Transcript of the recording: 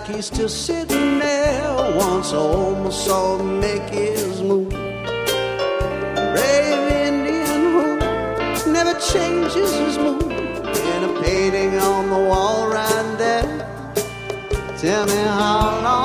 like he's still sitting there. Once I almost saw him make his move. Brave Indian who never changes his mood. In a painting on the wall right there. Tell me how long